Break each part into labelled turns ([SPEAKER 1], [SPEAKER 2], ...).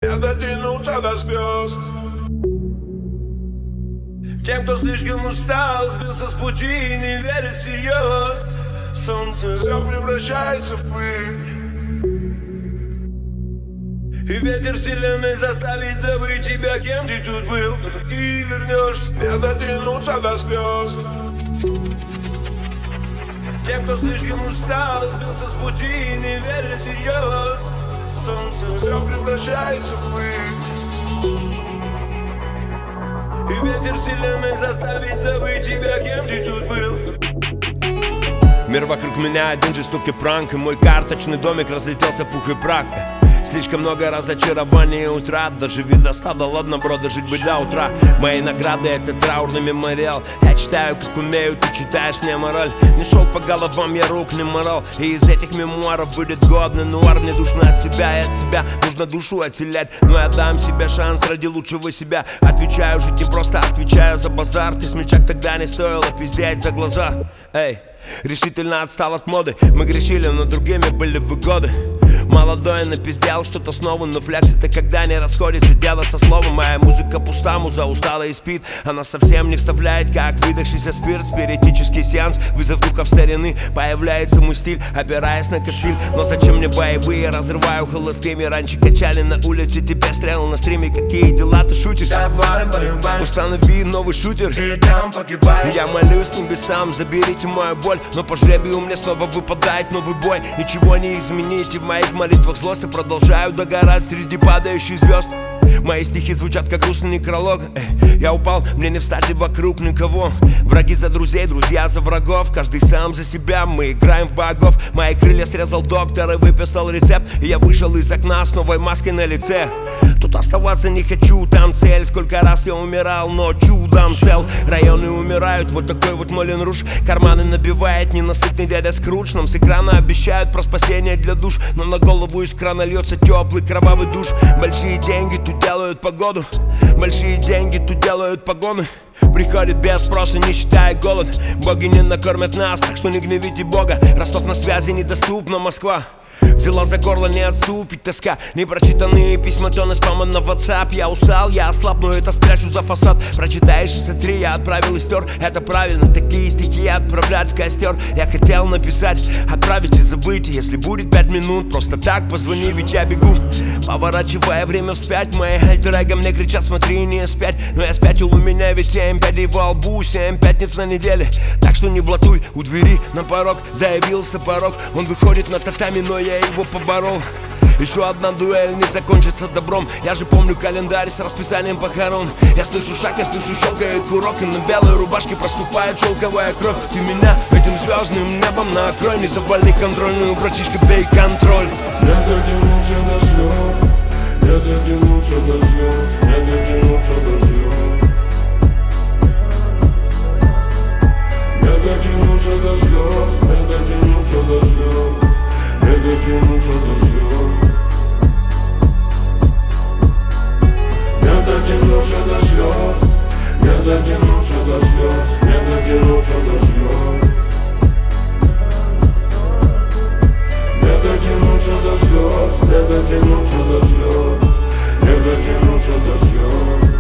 [SPEAKER 1] не дотянуться до звезд.
[SPEAKER 2] Тем, кто слишком устал, сбился с пути и не верит всерьез. Солнце
[SPEAKER 1] все превращается в пыль,
[SPEAKER 2] и ветер вселенной заставит забыть тебя, кем ты тут был. Ты вернешься,
[SPEAKER 1] не дотянуться до звезд.
[SPEAKER 2] Тем, кто слишком устал, сбился с пути и не верит всерьез. Солнце
[SPEAKER 1] все превращается в пыль,
[SPEAKER 2] и ветер вселенной заставит забыть тебя, кем ты тут был.
[SPEAKER 3] Мир вокруг меня один жестокий пранк, и мой карточный домик разлетелся пух и прах. Слишком много разочарований и утрат. Доживи до 100, да ладно, бро, дожить бы до утра. Мои награды — это траурный мемориал. Я читаю, как умею, ты читаешь мне мораль. Не шел по головам, я рук не морал. И из этих мемуаров будет годный нуар. Мне душно от себя и от себя нужно душу отселять. Но я дам себе шанс ради лучшего себя. Отвечаю, жить не просто, отвечаю за базар. Ты смельчак, тогда не стоило пиздеть за глаза. Эй, решительно отстал от моды. Мы грешили, но другими были выгоды. Молодой напиздел что-то снова, но флекс это когда не расходится дело со словом. Моя музыка пуста, муза устала и спит. Она совсем не вставляет, как выдохшийся спирт. Спиритический сеанс, вызов духов старины. Появляется мой стиль, опираясь на костыль. Но зачем мне боевые, разрываю холостыми. Раньше качали на улице, тебе стрелы на стриме. Какие дела, ты шутишь?
[SPEAKER 2] Давай, баю-бай,
[SPEAKER 3] установи новый шутер,
[SPEAKER 2] и там погибай.
[SPEAKER 3] Я молюсь небесам, заберите мою боль. Но по жребию мне снова выпадает новый бой. Ничего не измените в моих молитвах злости, продолжаю догорать среди падающих звезд. Мои стихи звучат как грустный некролог. Я упал, мне не встать и вокруг никого. Враги за друзей, друзья за врагов. Каждый сам за себя, мы играем в богов. Мои крылья срезал доктор и выписал рецепт. И я вышел из окна с новой маской на лице. Тут оставаться не хочу, там цель. Сколько раз я умирал, но чудом цел. Районы умирают, вот такой вот Молин Руж. Карманы набивает ненасытный дядя Скрудж. Нам с экрана обещают про спасение для душ, но на голову из крана льется теплый кровавый душ. Большие деньги тут делают погоду, большие деньги тут делают погоны. Приходит без спроса, не считая голод. Боги не накормят нас, так что не гневите Бога. Ростов на связи, недоступна Москва. Взяла за горло, не отступить тоска. Непрочитанные письма, тонны спама на WhatsApp. Я устал, я ослаб, но это спрячу за фасад. Прочитаешь СС3, я отправил и стер. Это правильно, такие стихи отправлять в костер. Я хотел написать, отправить и забыть. Если будет 5 минут, просто так позвони, ведь я бегу. Поворачивая время вспять, мои альтер-эго мне кричат, смотри, не спять. Но я спятил, у меня ведь 7 пядей во лбу, 7 пятниц на неделе. Так что не блатуй, у двери на порог заявился порог. Он выходит на татами, но я его поборол. Еще одна дуэль не закончится добром. Я же помню календарь с расписанием похорон. Я слышу шаг, я слышу, щелкает курок. И на белой рубашке проступает шелковая кровь. Ты меня этим звездным небом накрой. Не завали контрольную, братишка, бей контроль.
[SPEAKER 1] Не дотянуться до звезд, не дотянуться до звезд, не дотянуться до звезд. Не дотянуться до звезд, не дотянуться до звезд, не дотянуться до звезд. Не дотянуться до звезд, не дотянуться до звезд, не дотянуться до звезд. Не дотянуться до звезд, не дотянуться до звезд, не дотянуться до звезд.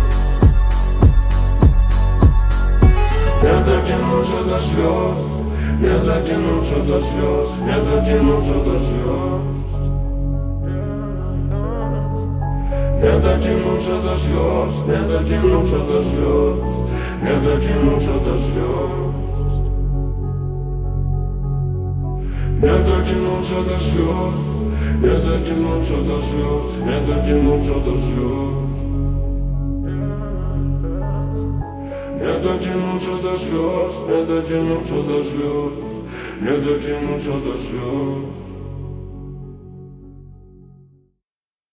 [SPEAKER 1] Не дотянуться до звезд, не дотянуться до звезд, не дотянуться до звезд. Не дотянуться до звезд, не дотянуться до звезд, не дотянуться до звезд. Не дотянуться до звезд, не дотянуться до звезд, не дотянуться до звезд. Не дотянуться до звезд, не дотянуться до звезд, не дотянуться до звезд.